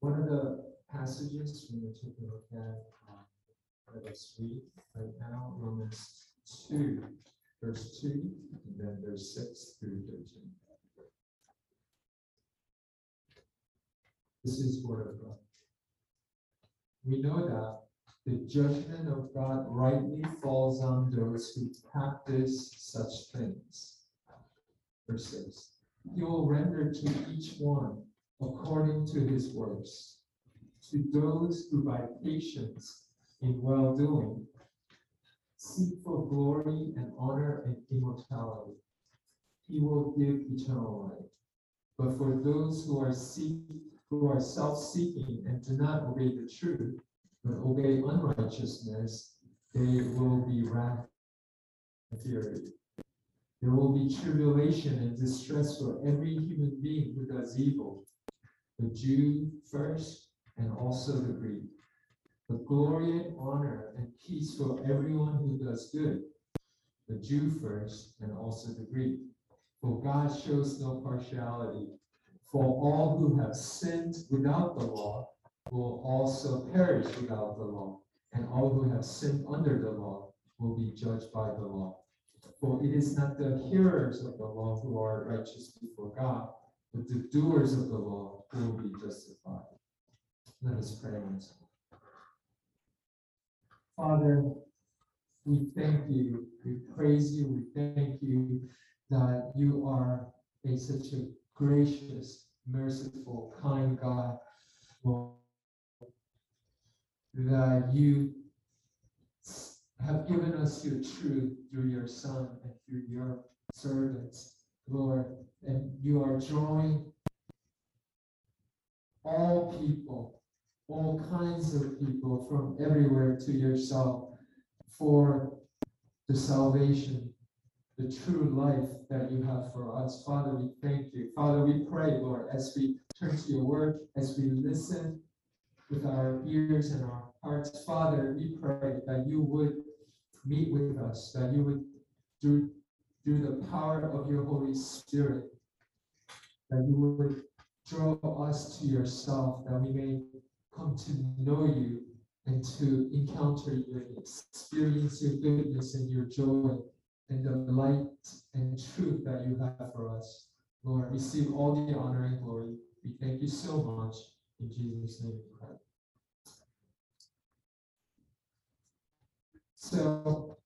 One of the passages we're going to take a look at, let us read right now, Romans 2, verse 2, and then verse 6 through 13. This is Word of God. We know that the judgment of God rightly falls on those who practice such things. Verse 6. He will render to each one according to his works. To those who by patience in well-doing seek for glory and honor and immortality, he will give eternal life. But for those who are self-seeking and do not obey the truth, but obey unrighteousness, they will be wrath and fury. There will be tribulation and distress for every human being who does evil, the Jew first and also the Greek. But glory and honor and peace for everyone who does good, the Jew first and also the Greek. For God shows no partiality. For all who have sinned without the law will also perish without the law, and all who have sinned under the law will be judged by the law. For it is not the hearers of the law who are righteous before God, but the doers of the law who will be justified. Let us pray once more. Father, we thank you, we praise you, we thank you that you are such a gracious, merciful, kind God, Lord, that you have given us your truth through your Son and through your servants, Lord, and you are drawing all people, all kinds of people from everywhere to yourself for the salvation, the true life that you have for us. Father, we thank you. Father, we pray, Lord, as we turn to your word, as we listen with our ears and our hearts, Father, we pray that you would meet with us, that you would, through the power of your Holy Spirit, that you would draw us to yourself, that we may come to know you and to encounter you and experience your goodness and your joy and the light and truth that you have for us. Lord, receive all the honor and glory. We thank you so much. In Jesus' name we pray. So,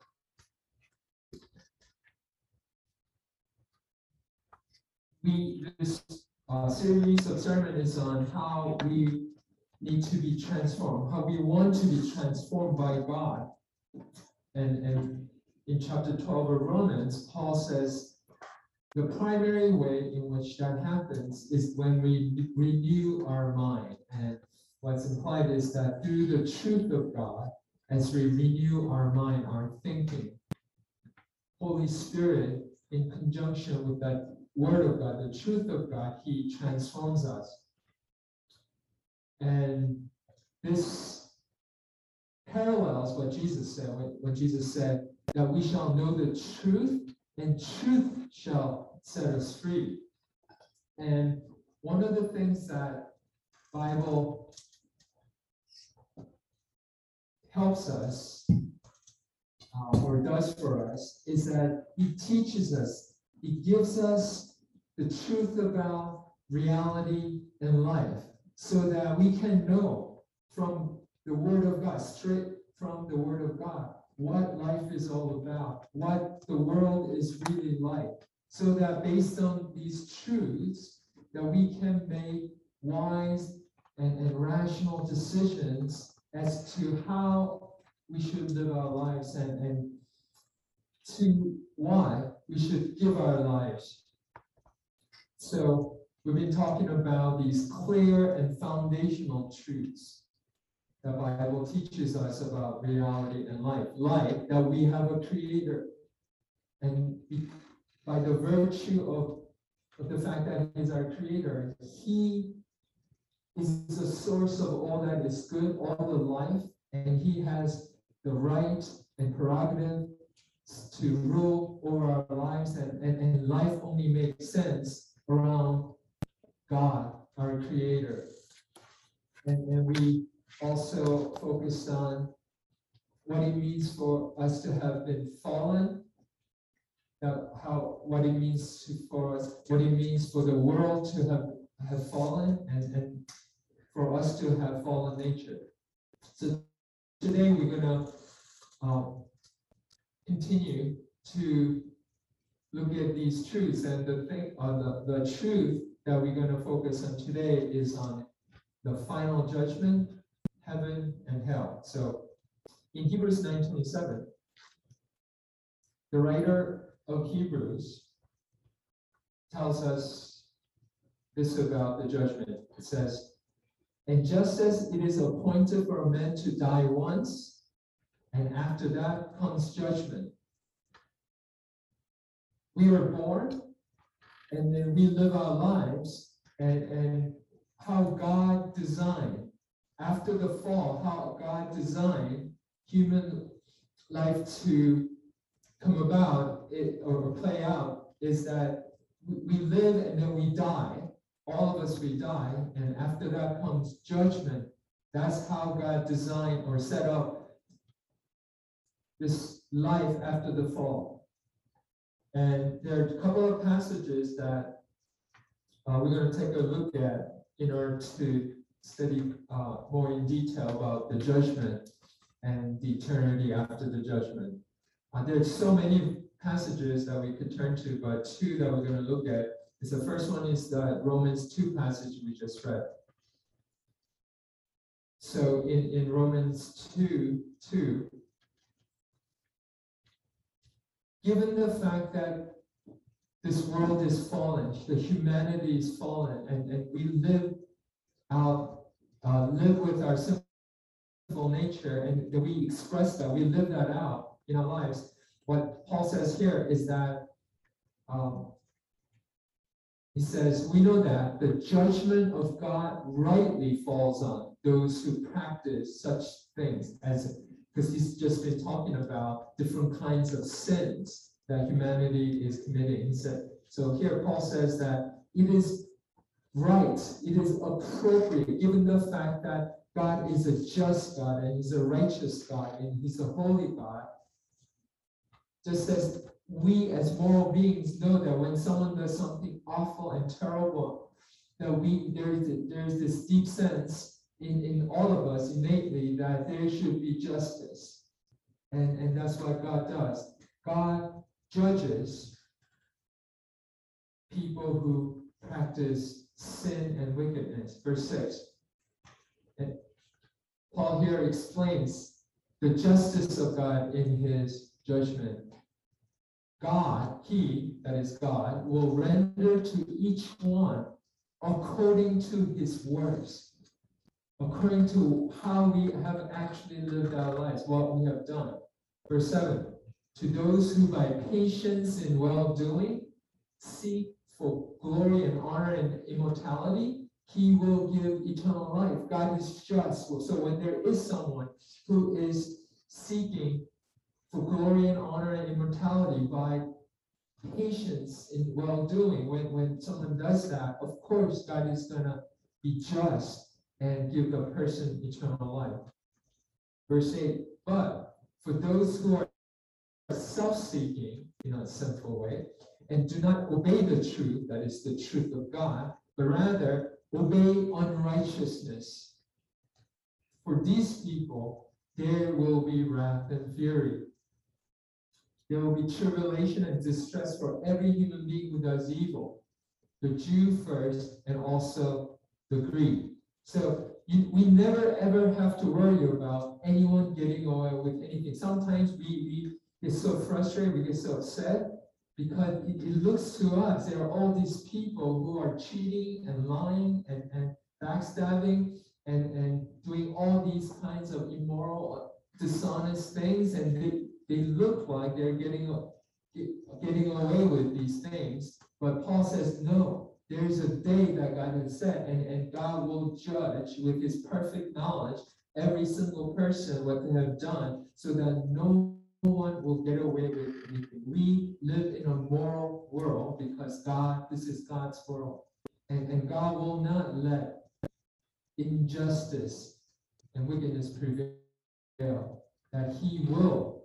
this series of sermon is on how we need to be transformed, how we want to be transformed by God. And in chapter 12 of Romans, Paul says the primary way in which that happens is when we renew our mind. And what's implied is that through the truth of God, as we renew our mind, our thinking, Holy Spirit, in conjunction with that Word of God, the truth of God, He transforms us. And this parallels what Jesus said when Jesus said that we shall know the truth, and truth shall set us free. And one of the things that Bible helps us or does for us is that He teaches us, He gives us the truth about reality and life, so that we can know from the Word of God, straight from the Word of God, what life is all about, what the world is really like, so that based on these truths, that we can make wise and rational decisions as to how we should live our lives and to why we should give our lives. So we've been talking about these clear and foundational truths the Bible teaches us about reality and life, like that we have a creator. And by the virtue of the fact that He is our creator, He is the source of all that is good, all the life, and He has the right and prerogative to rule over our lives, and life only makes sense around God, our creator. And we also focused on what it means for us to have been fallen, what it means for us, what it means for the world to have fallen, and for us to have fallen nature. So today we're gonna continue to look at these truths, and the truth that we're gonna focus on today is on the final judgment, heaven and hell. So in Hebrews 9:27, the writer of Hebrews tells us this about the judgment. It says, and just as it is appointed for a man to die once, and after that comes judgment. We are born, and then we live our lives, and how God designed, after the fall, how God designed human life to come about or play out is that we live and then we die. All of us, we die, and after that comes judgment. That's how God designed or set up this life after the fall. And there are a couple of passages that we're going to take a look at in order to study more in detail about the judgment and the eternity after the judgment. There's so many passages that we could turn to, but two that we're going to look at is the first one is the Romans 2 passage we just read. So in Romans 2:2, given the fact that this world is fallen, the humanity is fallen, and we live with our sinful nature, and we express that, we live that out in our lives. What Paul says here is that he says, we know that the judgment of God rightly falls on those who practice such things, because he's just been talking about different kinds of sins that humanity is committing. He said, so here Paul says that it is right, it is appropriate, given the fact that God is a just God and he's a righteous God and he's a holy God. Just as we as moral beings know that when someone does something awful and terrible, that there's this deep sense in all of us innately that there should be justice. And that's what God does. God judges people who practice sin and wickedness. Verse 6. And Paul here explains the justice of God in his judgment. God, he, that is God, will render to each one according to his works, according to how we have actually lived our lives, what we have done. Verse 7, to those who by patience in well-doing seek for glory and honor and immortality, he will give eternal life. God is just. So when there is someone who is seeking for glory and honor and immortality by patience in well-doing, when someone does that, of course, God is going to be just and give the person eternal life. Verse 8, but for those who are self-seeking in a sinful way and do not obey the truth, that is the truth of God, but rather obey unrighteousness, for these people, there will be wrath and fury. There will be tribulation and distress for every human being who does evil, the Jew first and also the Greek. So we never ever have to worry about anyone getting away with anything. Sometimes we get so frustrated, we get so upset because it looks to us, there are all these people who are cheating and lying and backstabbing and doing all these kinds of immoral, dishonest things, and they look like they're getting away with these things. But Paul says, no, there's a day that God has set, and God will judge with his perfect knowledge every single person what they have done, so that no one will get away with anything. We live in a moral world because this is God's world. And God will not let injustice and wickedness prevail, that he will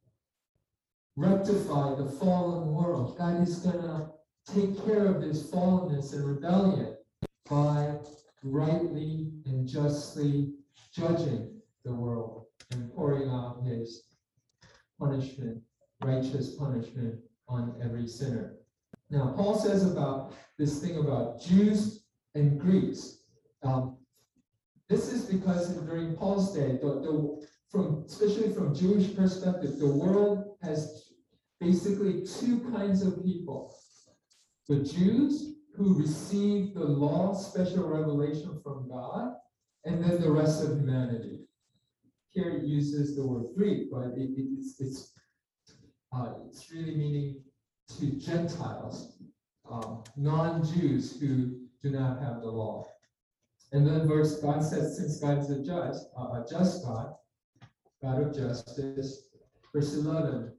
rectify the fallen world. God is going to take care of this fallenness and rebellion by rightly and justly judging the world and pouring out his punishment, righteous punishment on every sinner. Now, Paul says about this thing about Jews and Greeks. This is because during Paul's day, especially from Jewish perspective, the world has basically two kinds of people. The Jews who receive the law, special revelation from God, and then the rest of humanity. Here it uses the word Greek, but it's really meaning to Gentiles, non-Jews who do not have the law. And then verse God says, since God is a just God, God of justice. Verse 11.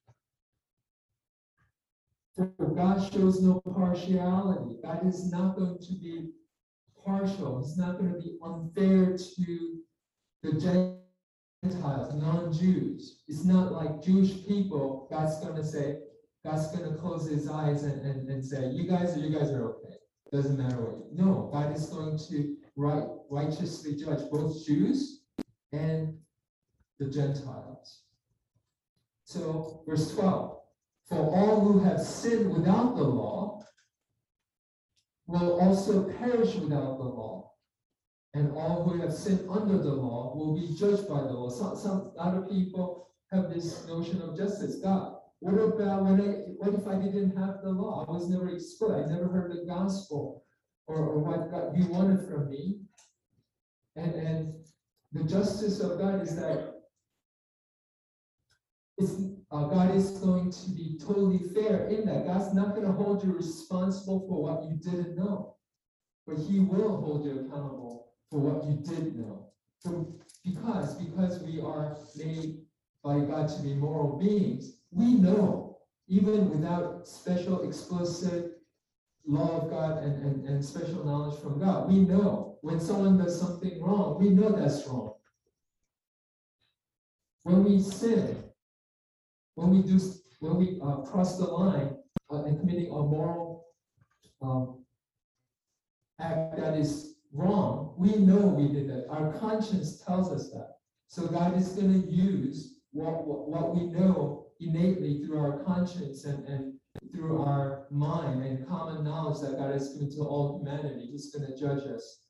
For God shows no partiality. God is not going to be partial. He's not going to be unfair to the Gentiles, non-Jews. It's not like Jewish people. God's going to close his eyes and say, you guys are okay. Doesn't matter what you. No, God is going to righteously judge both Jews and the Gentiles. So, verse 12. For all who have sinned without the law will also perish without the law. And all who have sinned under the law will be judged by the law. Some other people have this notion of justice. God, what about what if I didn't have the law? I was never exposed. I never heard the gospel or what God you wanted from me. And the justice of God is that God is going to be totally fair in that. God's not going to hold you responsible for what you didn't know, but he will hold you accountable for what you did know. So because we are made by God to be moral beings, we know, even without special explicit law of God and special knowledge from God, we know when someone does something wrong, we know that's wrong. When we sin, when we cross the line and committing a moral act that is wrong, we know we did that. Our conscience tells us that. So God is going to use what we know innately through our conscience and through our mind and common knowledge that God has given to all humanity. He's going to judge us.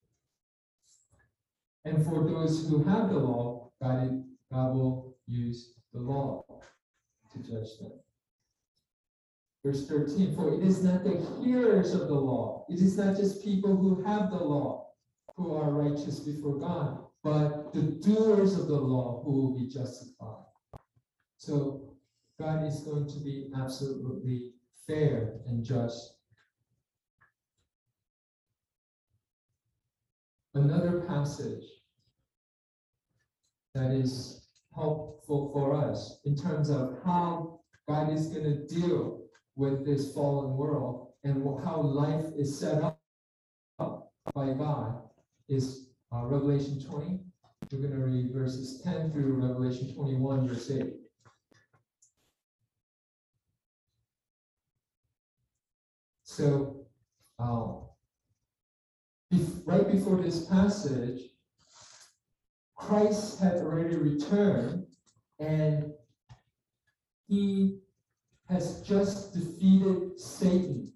And for those who have the law, God will use the law to judge them. Verse 13, for it is not the hearers of the law, it is not just people who have the law who are righteous before God, but the doers of the law who will be justified. So God is going to be absolutely fair and just. Another passage that is helpful for us in terms of how God is going to deal with this fallen world and how life is set up by God is Revelation 20. We're going to read verses 10 through Revelation 21, verse 8. So, right before this passage, Christ had already returned, and he has just defeated Satan.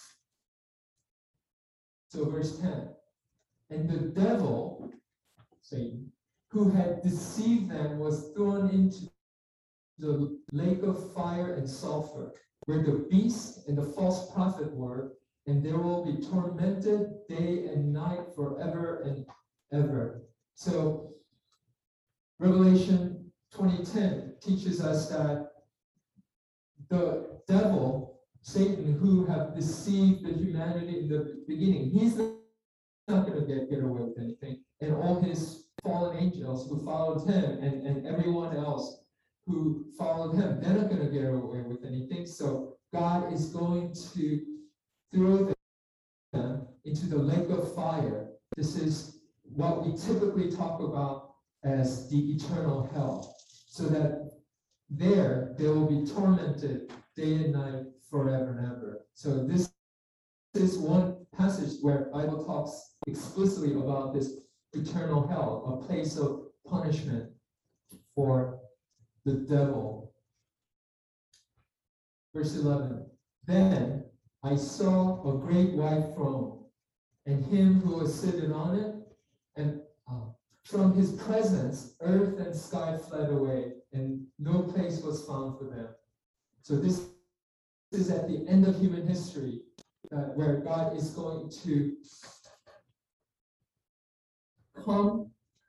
So verse 10, and the devil, Satan, who had deceived them was thrown into the lake of fire and sulfur, where the beast and the false prophet were, and they will be tormented day and night forever and ever. So Revelation 20:10 teaches us that the devil, Satan, who have deceived the humanity in the beginning, he's not going to get away with anything. And all his fallen angels who followed him and everyone else who followed him, they're not going to get away with anything. So God is going to throw them into the lake of fire. This is what we typically talk about as the eternal hell, so that they will be tormented day and night forever and ever. So this is one passage where Bible talks explicitly about this eternal hell, a place of punishment for the devil. Verse 11, then I saw a great white throne, and him who was sitting on it, and from his presence, earth and sky fled away, and no place was found for them. So this is at the end of human history, where God is going to come,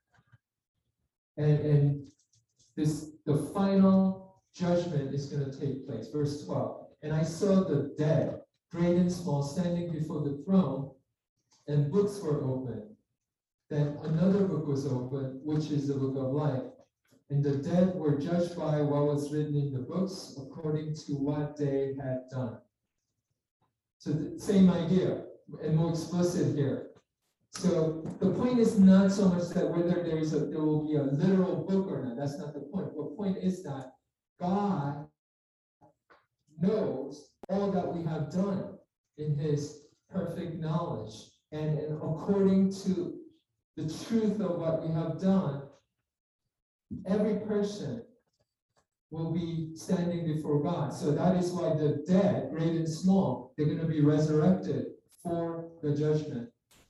and the final judgment is going to take place. Verse 12, and I saw the dead, great and small, standing before the throne, and books were opened. Then another book was opened, which is the book of life. And the dead were judged by what was written in the books according to what they had done. So the same idea, and more explicit here. So the point is not so much that whether there will be a literal book or not. That's not the point. The point is that God knows all that we have done in his perfect knowledge. And according to the truth of what we have done, every person will be standing before God. So that is why the dead, great and small, they're going to be resurrected for the judgment.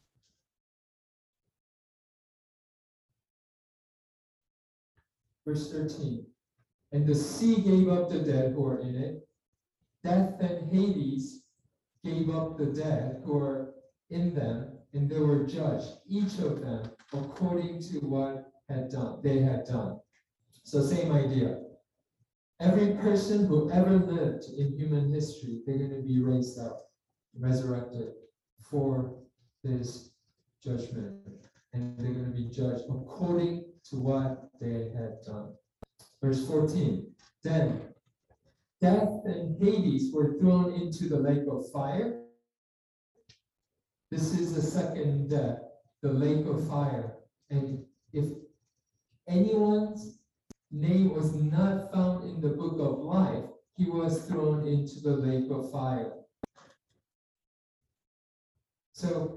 Verse 13, and the sea gave up the dead who were in it. Death and Hades gave up the dead who were in them, and they were judged, each of them according to what they had done. So same idea. Every person who ever lived in human history, they're going to be raised up, resurrected for this judgment. And they're going to be judged according to what they had done. Verse 14, then death and Hades were thrown into the lake of fire. This is the second death, the lake of fire. And if anyone's name was not found in the book of life, he was thrown into the lake of fire. So,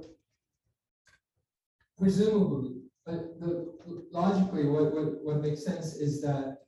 presumably, logically, what makes sense is that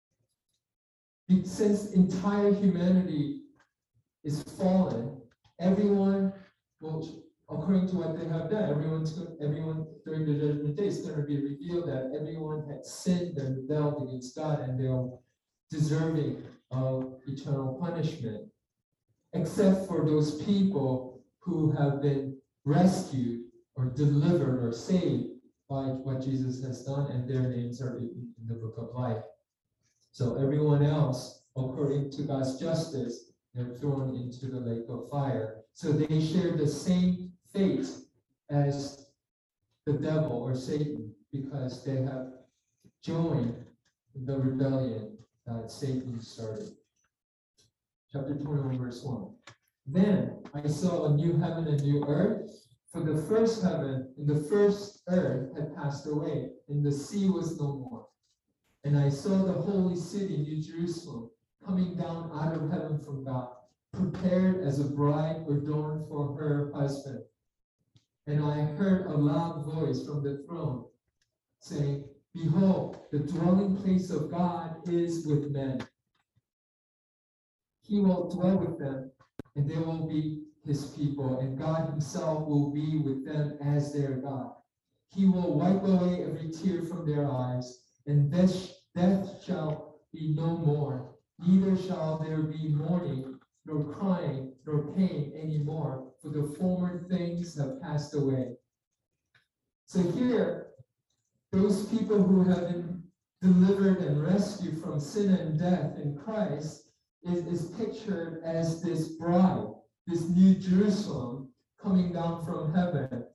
since entire humanity is fallen, everyone will, according to what they have done, everyone during the judgment day is going to be revealed that everyone had sinned and rebelled against God, and they're deserving of eternal punishment, except for those people who have been rescued or delivered or saved by what Jesus has done, and their names are written in the book of life. So everyone else, according to God's justice, they're thrown into the lake of fire. So they share the same fate as the devil or Satan, because they have joined the rebellion that Satan started. Chapter 21, verse 1. Then I saw a new heaven and new earth, for the first heaven and the first earth had passed away, and the sea was no more. And I saw the holy city, New Jerusalem, coming down out of heaven from God, prepared as a bride adorned for her husband. And I heard a loud voice from the throne saying, behold, the dwelling place of God is with men. He will dwell with them, and they will be his people, and God himself will be with them as their God. He will wipe away every tear from their eyes, and death shall be no more. Neither shall there be mourning, nor crying, nor pain anymore, for the former things have passed away. So here, those people who have been delivered and rescued from sin and death in Christ is pictured as this bride, this New Jerusalem coming down from heaven.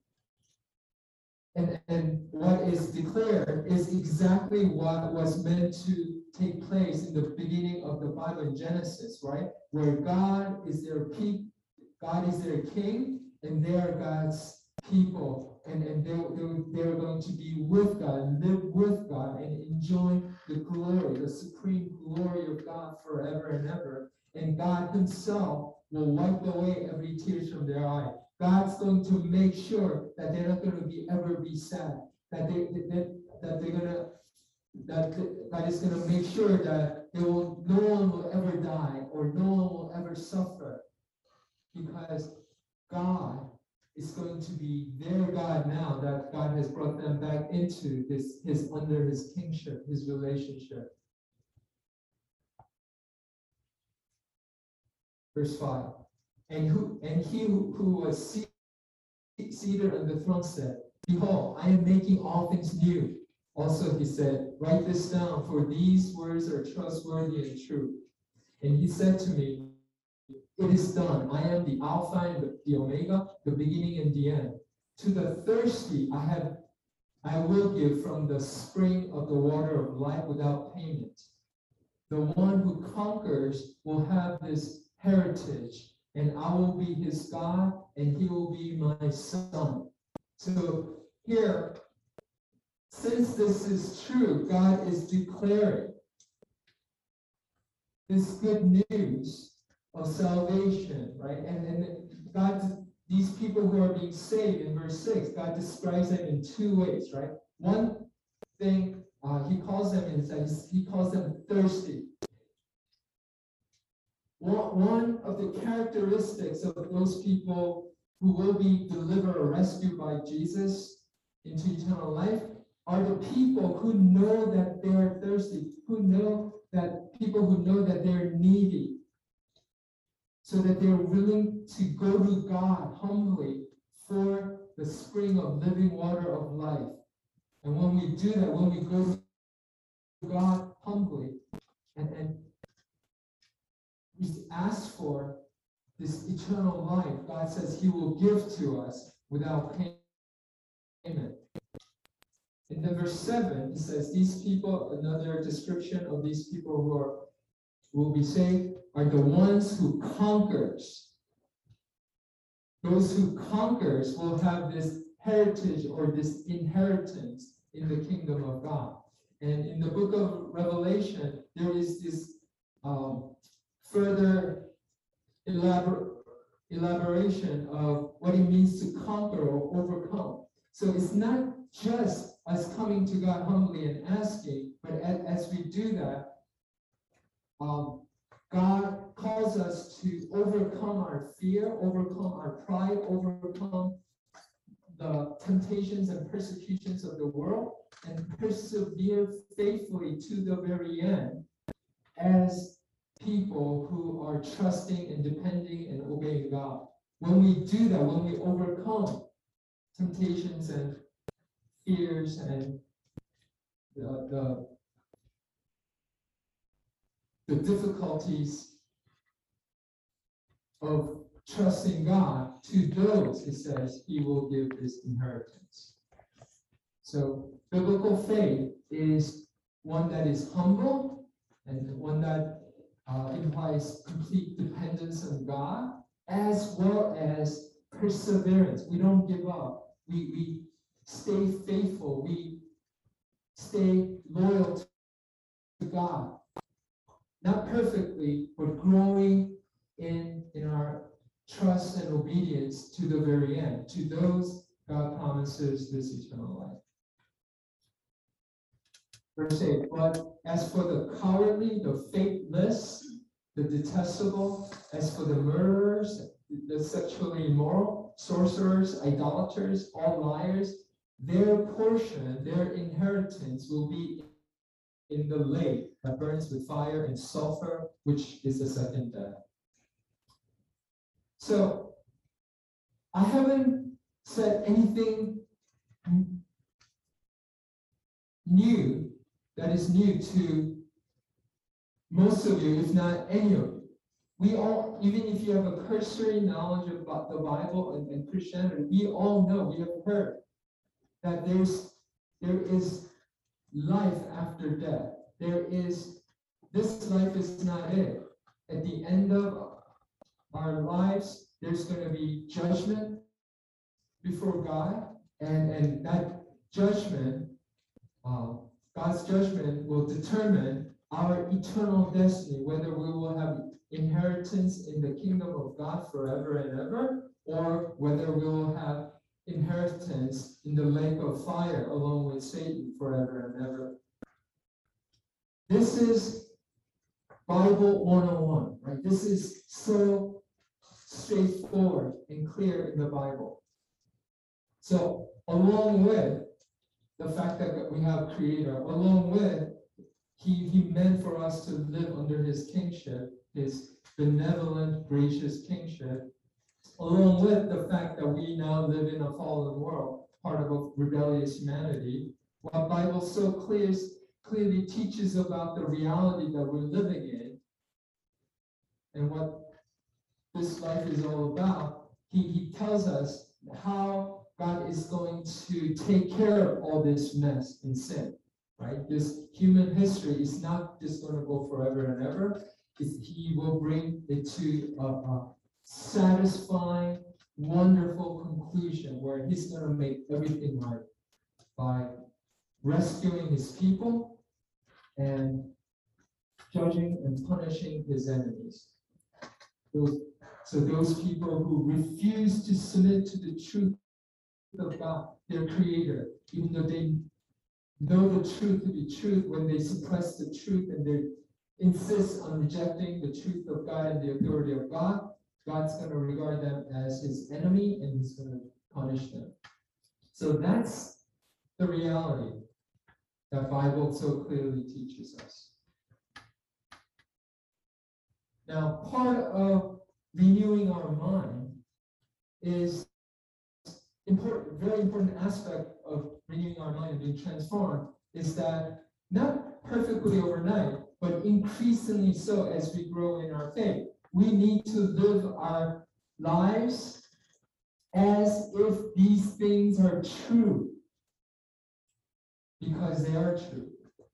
And what is declared is exactly what was meant to take place in the beginning of the Bible in Genesis, right? Where God is their king, and they are God's people. and they're going to be with God, live with God, and enjoy the glory, the supreme glory of God forever and ever. And God Himself will wipe away every tear from their eye. God's going to make sure that they're not going to ever be sad. That God is going to make sure that no one will ever die or no one will ever suffer, because God is going to be their God now that God has brought them back into under His kingship, His relationship. Verse 5. And he who was seated on the throne said, "Behold, I am making all things new." Also he said, "Write this down, for these words are trustworthy and true." And he said to me, "It is done. I am the Alpha and the Omega, the beginning and the end. To the thirsty I will give from the spring of the water of life without payment. The one who conquers will have this heritage, and I will be his God, and he will be my son." So here, since this is true, God is declaring this good news of salvation, right? And God, these people who are being saved in verse 6, God describes them in two ways, right? One thing He calls them He calls them thirsty. One of the characteristics of those people who will be delivered or rescued by Jesus into eternal life are the people who know that they are thirsty, people who know that they're needy, so that they're willing to go to God humbly for the spring of living water of life. And when we do that, when we go to God humbly and we ask for this eternal life, God says He will give to us without payment. In the verse 7, He says, these people, another description of these people who will be saved, are the ones who conquers. Those who conquers will have this heritage or this inheritance in the kingdom of God. And in the book of Revelation, there is this further elaboration of what it means to conquer or overcome. So it's not just us coming to God humbly and asking, but as we do that, God calls us to overcome our fear, overcome our pride, overcome the temptations and persecutions of the world, and persevere faithfully to the very end as people who are trusting and depending and obeying God. When we do that, when we overcome temptations and fears and the difficulties of trusting God, to those, it says, He will give His inheritance. So biblical faith is one that is humble and one that implies complete dependence on God, as well as perseverance. We don't give up. We stay faithful. We stay loyal to God. Not perfectly, but growing in our trust and obedience to the very end. To those, God promises this eternal life. Verse 8, but as for the cowardly, the faithless, the detestable, as for the murderers, the sexually immoral, sorcerers, idolaters, all liars, their portion, their inheritance will be in the lake that burns with fire and sulfur, which is the second death. So, I haven't said anything new that is new to most of you, if not any of you. We all, even if you have a cursory knowledge about the Bible and Christianity, we all know, we have heard that there is life after death. This life is not it. At the end of our lives, there's going to be judgment before God, And that judgment, God's judgment will determine our eternal destiny, whether we will have inheritance in the kingdom of God forever and ever, or whether we will have inheritance in the lake of fire along with Satan forever and ever. This is Bible 101, right? This is so straightforward and clear in the Bible. So along with the fact that we have a creator, along with he meant for us to live under his kingship, his benevolent, gracious kingship, along with the fact that we now live in a fallen world, part of a rebellious humanity. What Bible so clearly teaches about the reality that we're living in and what this life is all about, he tells us how God is going to take care of all this mess and sin, right? This human history is not just going to go forever and ever. He will bring it to a satisfying, wonderful conclusion where he's going to make everything right by rescuing his people and judging and punishing his enemies. Those people who refuse to submit to the truth of God, their creator, even though they know the truth to be truth, when they suppress the truth and they insist on rejecting the truth of God and the authority of God, God's going to regard them as his enemy and he's going to punish them. So that's the reality that Bible so clearly teaches us. Now, part of renewing our mind is important, very important aspect of renewing our mind and being transformed is that not perfectly overnight, but increasingly so as we grow in our faith. We need to live our lives as if these things are true, because they are true.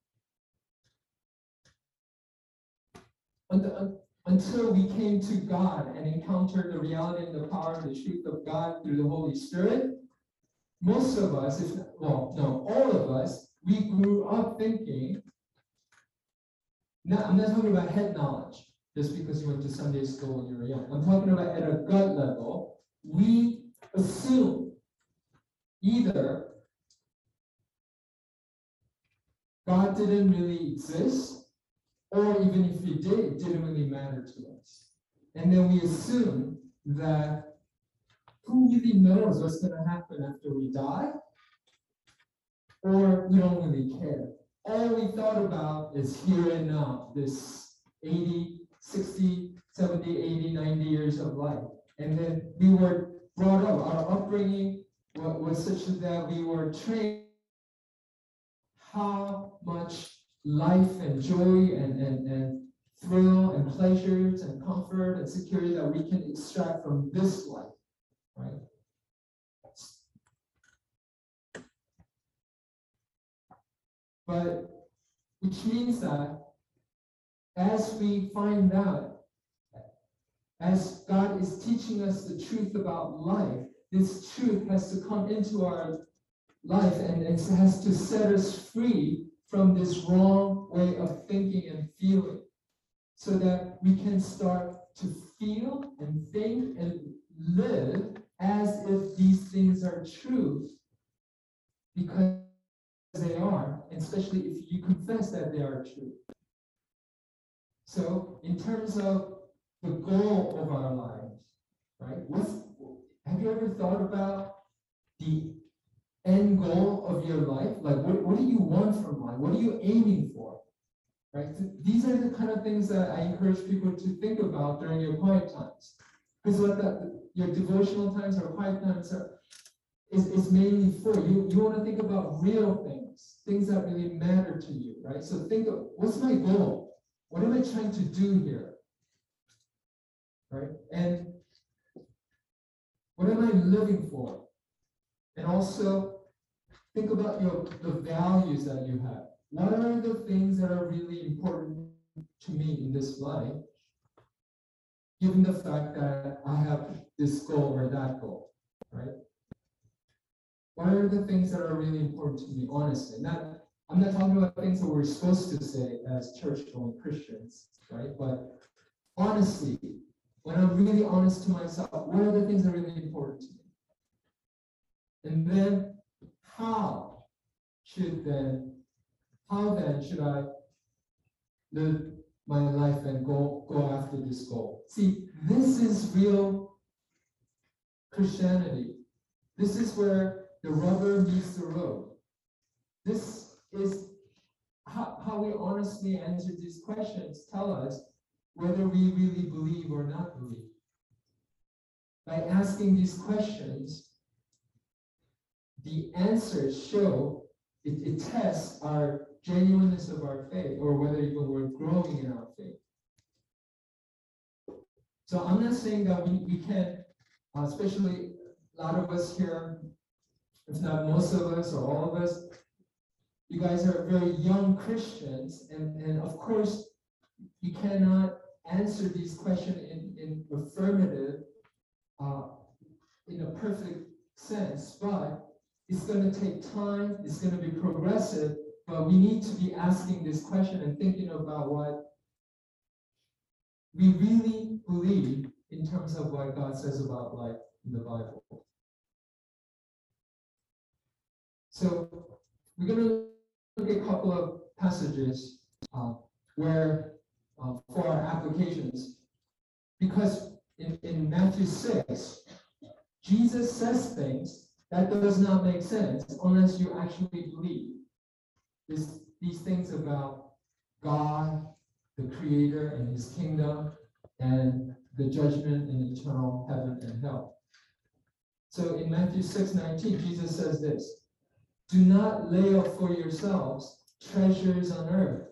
Until we came to God and encountered the reality and the power and the truth of God through the Holy Spirit, most of us, all of us, we grew up thinking, I'm not talking about head knowledge, just because you went to Sunday school when you were young. I'm talking about at a gut level, we assume either God didn't really exist, or even if he did, it didn't really matter to us. And then we assume that who really knows what's going to happen after we die? Or we don't really care. All we thought about is here and now, this 80, 60, 70, 80, 90 years of life. And then we were brought up, our upbringing was such that we were trained how much life and joy and thrill and pleasures and comfort and security that we can extract from this life, right? But which means that as we find out, as God is teaching us the truth about life, this truth has to come into our life and it has to set us free from this wrong way of thinking and feeling, so that we can start to feel and think and live as if these things are true, because they are, especially if you confess that they are true. So in terms of the goal of our lives, right? Have you ever thought about the end goal of your life? Like, what do you want from life? What are you aiming for? Right? These are the kind of things that I encourage people to think about during your quiet times. Because your devotional times or quiet times is mainly for you. You want to think about real things that really matter to you, right? So think of, what's my goal? What am I trying to do here? Right? And what am I living for? And also think about the values that you have. What are the things that are really important to me in this life, given the fact that I have this goal or that goal, right? What are the things that are really important to me, honestly? I'm not talking about things that we're supposed to say as church-going Christians, right? But honestly, when I'm really honest to myself, what are the things that are really important to me? And then how then should I live my life and go after this goal? See, this is real Christianity. This is where the rubber meets the road. This is how we honestly answer these questions tell us whether we really believe or not believe. By asking these questions, the answers show, it tests our genuineness of our faith, or whether even we're growing in our faith. So I'm not saying that we can't, especially a lot of us here, if not most of us or all of us, you guys are very young Christians, and of course, you cannot answer these questions in affirmative, in a perfect sense, but it's going to take time, it's going to be progressive, but we need to be asking this question and thinking about what we really believe in terms of what God says about life in the Bible. So we're going to look at a couple of passages where for our applications, because in Matthew 6, Jesus says things that does not make sense unless you actually believe these things about God, the Creator and His kingdom, and the judgment in eternal heaven and hell. So in Matthew 6:19, Jesus says this: "Do not lay up for yourselves treasures on earth,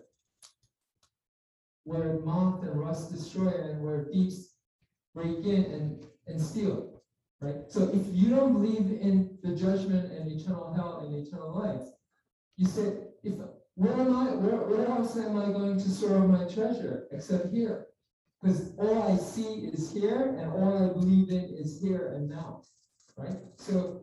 where moth and rust destroy and where thieves break in and steal." Right? So if you don't believe in the judgment and eternal hell and eternal life, you say, where else am I going to store my treasure except here? Because all I see is here, and all I believe in is here and now. Right? So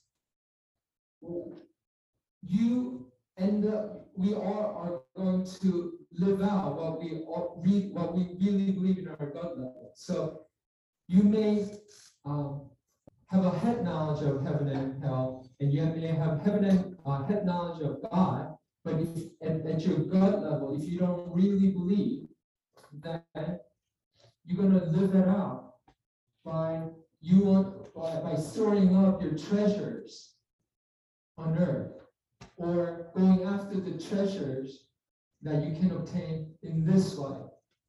we all are going to live out what we really believe in our gut level. So you may have a head knowledge of heaven and hell, and you may have head knowledge of God, but if at your gut level, if you don't really believe, then you're going to live it out by storing up your treasures on earth, or going after the treasures that you can obtain in this life.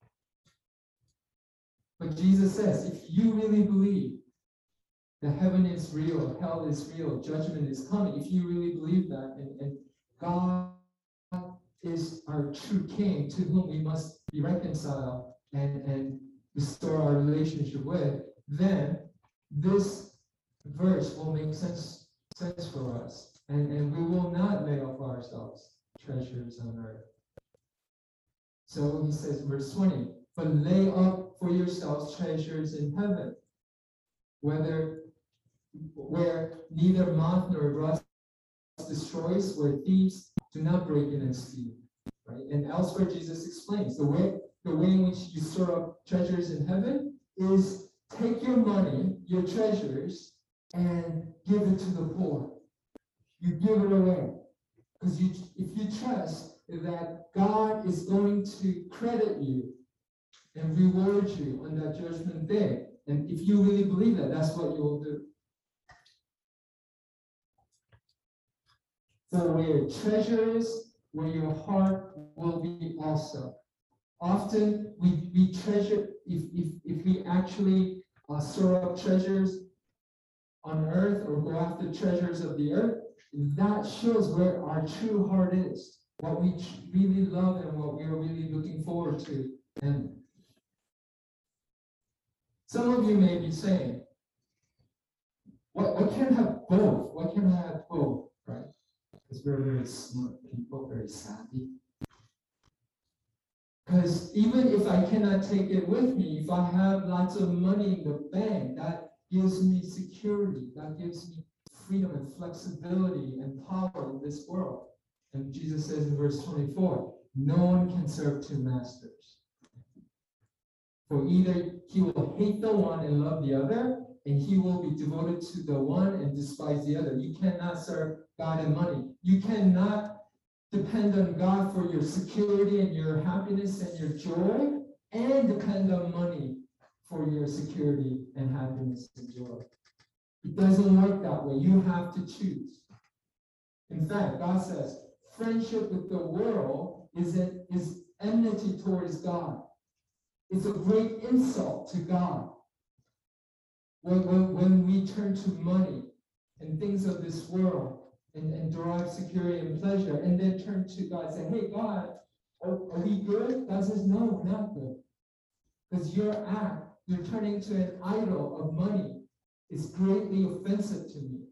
But Jesus says, if you really believe that heaven is real, hell is real, judgment is coming, if you really believe that, and God is our true King to whom we must be reconciled and restore our relationship with, then this verse will make sense for us. And we will not lay up for ourselves treasures on earth. So he says, verse 20, "But lay up for yourselves treasures in heaven, where neither moth nor rust destroys, where thieves do not break in and steal." Right? And elsewhere, Jesus explains the way in which you store up treasures in heaven is take your money, your treasures, and give it to the poor. You give it away. Because if you trust that God is going to credit you and reward you on that judgment day, and if you really believe that, that's what you will do. For where your treasure is, where your heart will be also. Often we treasure, if we actually store up treasures on earth or go after treasures of the earth, that shows where our true heart is, what we really love and what we are really looking forward to. And some of you may be saying, what can have both? What can I have both? Right? Because we're very smart people, very savvy. Because even if I cannot take it with me, if I have lots of money in the bank, that gives me security, that gives me freedom and flexibility and power in this world. And Jesus says in verse 24, no one can serve two masters. For either he will hate the one and love the other, and he will be devoted to the one and despise the other. You cannot serve God and money. You cannot depend on God for your security and your happiness and your joy, and depend on money for your security and happiness and joy. It doesn't work that way. You have to choose. In fact, God says, friendship with the world is enmity towards God. It's a great insult to God. When we turn to money and things of this world and derive security and pleasure, and then turn to God and say, hey, God, are we good? God says, no, we're not good. Because your act, you're turning to an idol of money, is greatly offensive to me.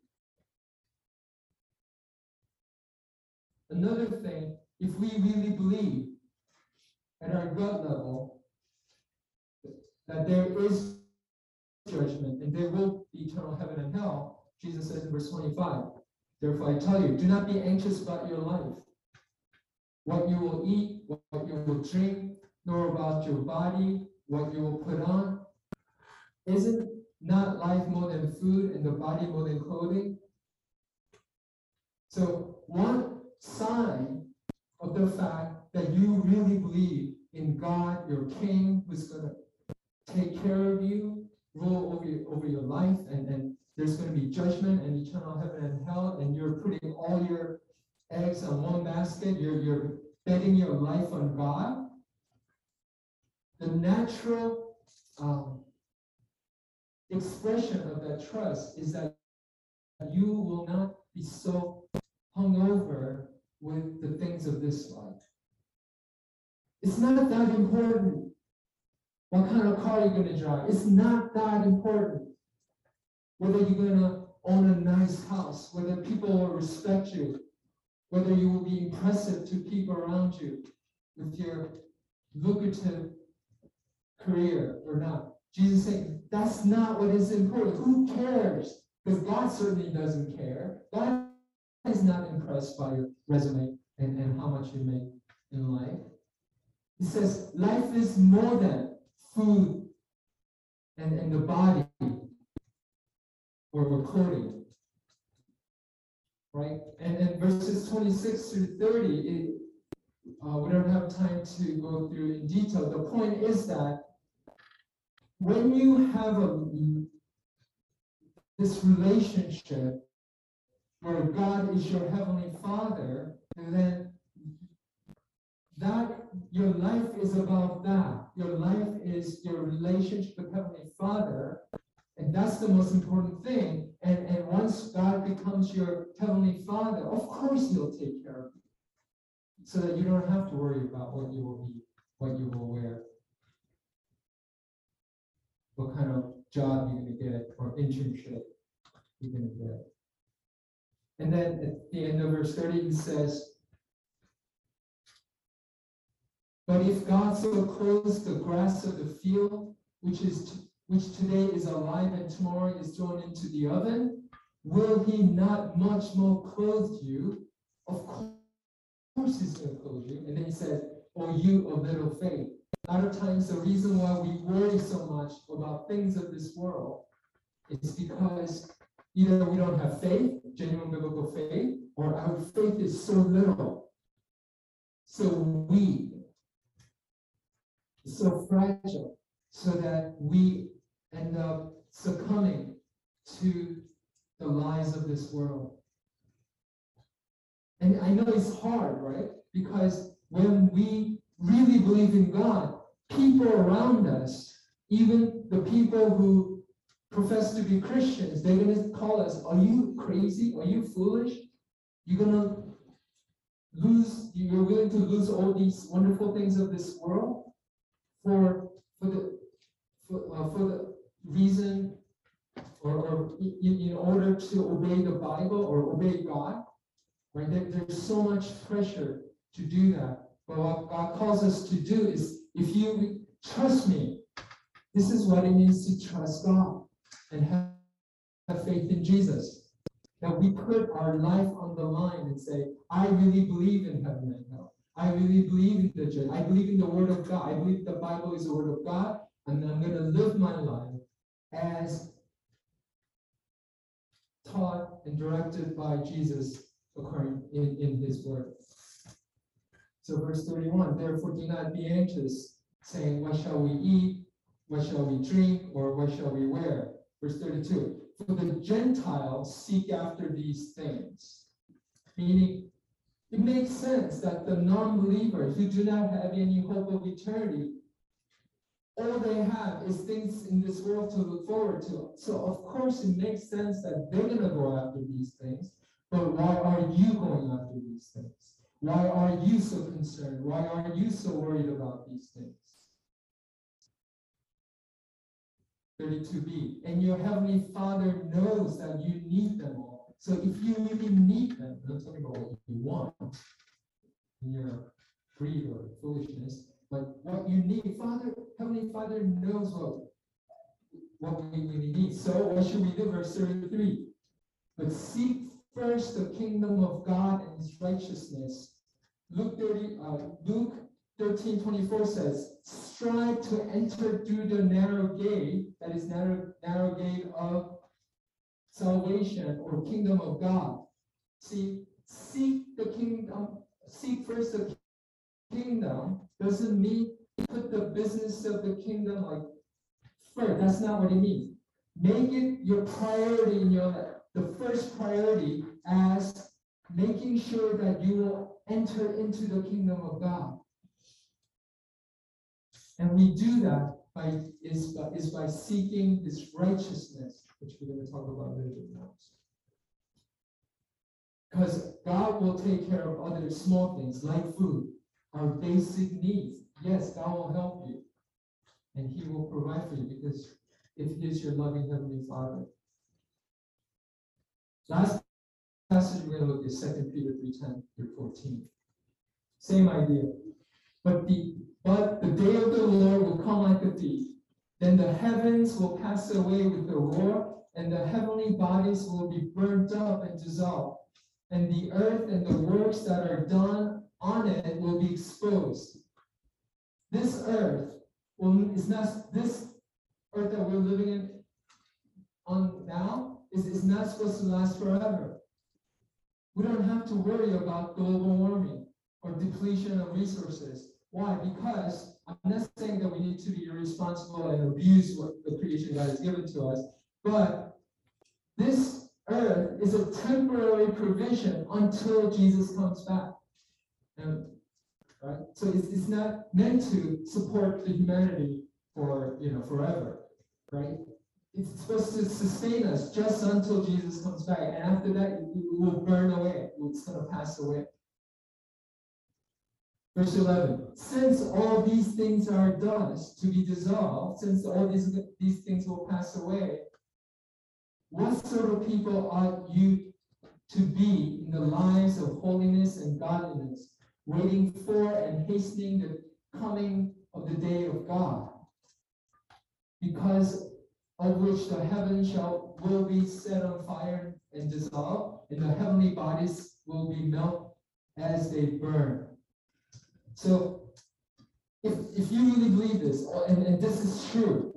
Another thing, if we really believe at our gut level that there is judgment and there will be eternal heaven and hell, Jesus says in verse 25, therefore I tell you, do not be anxious about your life, what you will eat, what you will drink, nor about your body, what you will put on. Isn't not life more than food and the body more than clothing? So one sign of the fact that you really believe in God, your King, who's going to take care of you, rule over your life, and there's going to be judgment and eternal heaven and hell, and you're putting all your eggs on one basket, you're betting your life on God. The natural expression of that trust is that you will not be so hungover with the things of this life. It's not that important what kind of car you're going to drive. It's not that important whether you're going to own a nice house, whether people will respect you, whether you will be impressive to people around you with your lucrative career or not. Jesus is saying, that's not what is important. Who cares? Because God certainly doesn't care. God is not impressed by your resume and how much you make in life. He says, life is more than food and the body or clothing. Right? And verses 26 through 30, we don't have time to go through in detail. The point is that when you have this relationship where God is your heavenly Father, then that your life is about that. Your life is your relationship with Heavenly Father, and that's the most important thing. And once God becomes your Heavenly Father, of course He'll take care of you, so that you don't have to worry about what you will eat, what you will wear, what kind of job you're going to get or internship you're going to get. And then at the end of verse 30, he says, but if God so clothes the grass of the field, which today is alive and tomorrow is thrown into the oven, will He not much more clothe you? Of course He's going to clothe you. And then he says, "O you of little faith." A lot of times the reason why we worry so much about things of this world is because either we don't have faith, genuine biblical faith, or our faith is so little, so weak, so fragile, so that we end up succumbing to the lies of this world. And I know it's hard, right? Because when we really believe in God, people around us, even the people who profess to be Christians, they're going to call us, "Are you crazy? Are you foolish? You're willing to lose all these wonderful things of this world for the reason or in order to obey the Bible or obey God?" Right? There's so much pressure to do that. But what God calls us to do is, if you trust me, this is what it means to trust God and have faith in Jesus. That we put our life on the line and say, I really believe in heaven and hell. I really believe in the judgment. I believe in the Word of God. I believe the Bible is the Word of God, and I'm going to live my life as taught and directed by Jesus according in his word. So verse 31, therefore do not be anxious, saying, what shall we eat? What shall we drink? Or what shall we wear? Verse 32, for the Gentiles seek after these things. Meaning, it makes sense that the non-believers who do not have any hope of eternity, all they have is things in this world to look forward to. So of course it makes sense that they're going to go after these things, but why are you going after these things? Why are you so concerned? Why are you so worried about these things? 32b, and your heavenly Father knows that you need them all. So if you really need them, I'm not talking about what you want in your greed or foolishness, but what you need, Heavenly Father knows what we really need. So what should we do? Verse 33. But seek first the kingdom of God and his righteousness. Luke 13:24 says, strive to enter through the narrow gate, that is narrow gate of salvation or kingdom of God. See, seek the kingdom, seek first the kingdom doesn't mean put the business of the kingdom like first. That's not what it means. Make it your priority in your life. The first priority as making sure that you will enter into the kingdom of God. And we do that by seeking his righteousness, which we're going to talk about a little bit now. Because God will take care of other small things like food, our basic needs. Yes, God will help you. And he will provide for you because if he is your loving Heavenly Father. Last passage we're going to look at 2 Peter 3:10-14. Same idea. But the day of the Lord will come like a thief. Then the heavens will pass away with a roar, and the heavenly bodies will be burnt up and dissolved. And the earth and the works that are done on it will be exposed. This earth is not this earth that we're living in on now is not supposed to last forever. We don't have to worry about global warming or depletion of resources. Why? Because I'm not saying that we need to be irresponsible and abuse what the creation God has given to us, but this earth is a temporary provision until Jesus comes back. Right? So it's not meant to support the humanity for forever, right? It's supposed to sustain us just until Jesus comes back, and after that it will burn away. It's going to pass away. Verse 11, since all these things are dust to be dissolved, since all these things will pass away, what sort of people ought you to be in the lives of holiness and godliness, waiting for and hastening the coming of the day of God, because of which the heavens will be set on fire and dissolved, and the heavenly bodies will be melted as they burn. So, if you really believe this, and this is true,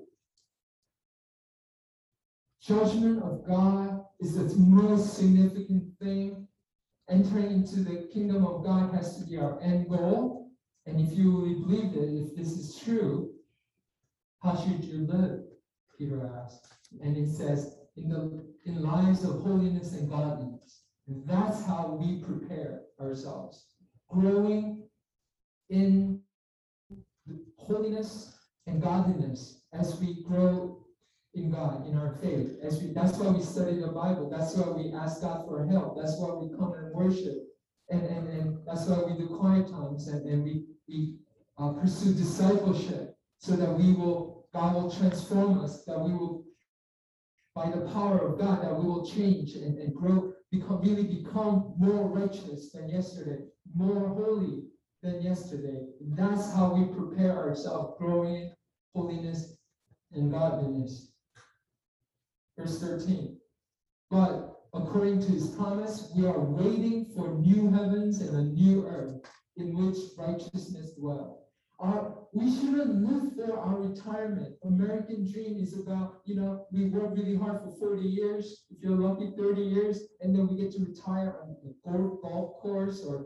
judgment of God is the most significant thing. Entering into the kingdom of God has to be our end goal. And if you really believe it, if this is true, how should you live? Peter asked. And he says, in lives of holiness and godliness. And that's how we prepare ourselves. Growing in holiness and godliness as we grow in God, in our faith. That's why we study the Bible. That's why we ask God for help. That's why we come and worship. And that's why we do quiet times and we pursue discipleship so that God will transform us, that we will, by the power of God, that we will change and grow, become more righteous than yesterday, more holy than yesterday. That's how we prepare ourselves, growing in holiness and godliness. Verse 13. But according to his promise, we are waiting for new heavens and a new earth in which righteousness dwells. We shouldn't live for our retirement. American dream is about, we work really hard for 40 years, if you're lucky 30 years, and then we get to retire on a golf course or,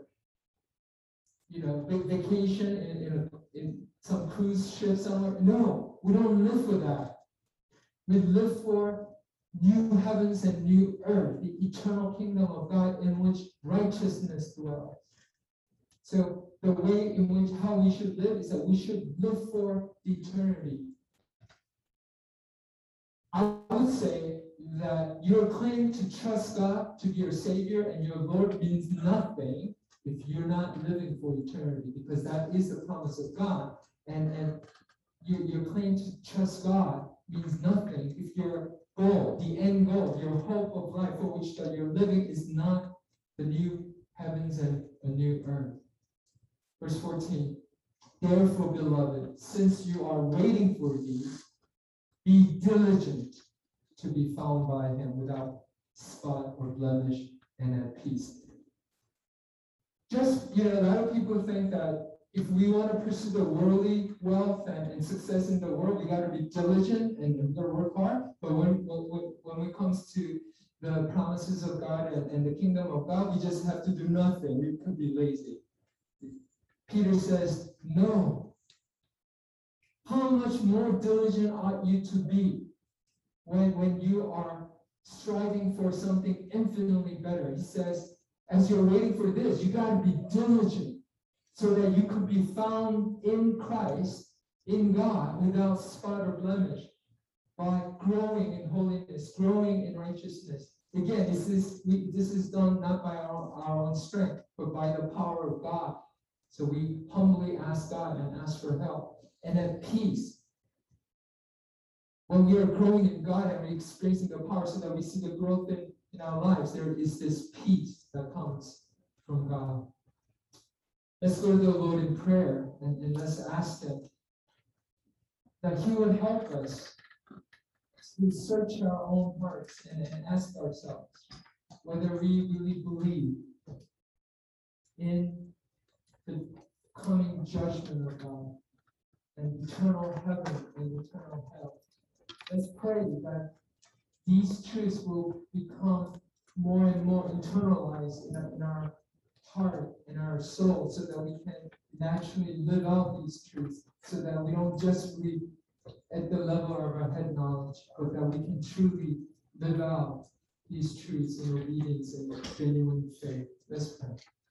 vacation in some cruise ship somewhere. No, we don't live for that. We live for new heavens and new earth, the eternal kingdom of God in which righteousness dwells. So the way in which how we should live is that we should live for eternity. I would say that your claim to trust God to be your Savior and your Lord means nothing if you're not living for eternity, because that is the promise of God. And your claim to trust God means nothing if your goal, the end goal, your hope of life for which that you're living is not the new heavens and a new earth. Verse 14, therefore, beloved, since you are waiting for these, be diligent to be found by him without spot or blemish and at peace. Just, a lot of people think that if we want to pursue the worldly wealth and success in the world, we got to be diligent and work hard. But when it comes to the promises of God and the kingdom of God, we just have to do nothing. We could be lazy. Peter says, no. How much more diligent ought you to be when you are striving for something infinitely better? He says, as you're waiting for this, you got to be diligent so that you could be found in Christ, in God, without spot or blemish, by growing in holiness, growing in righteousness. Again, this is done not by our own strength, but by the power of God. So we humbly ask God and ask for help. And at peace, when we are growing in God and we're experiencing the power so that we see the growth in our lives, there is this peace that comes from God. Let's go to the Lord in prayer and let's ask him that he would help us to search our own hearts and ask ourselves whether we really believe in the coming judgment of God and eternal heaven and eternal hell. Let's pray that these truths will become more and more internalized in our heart, in our soul, so that we can naturally live out these truths, so that we don't just read at the level of our head knowledge, but that we can truly live out these truths in obedience and genuine faith. Let's pray.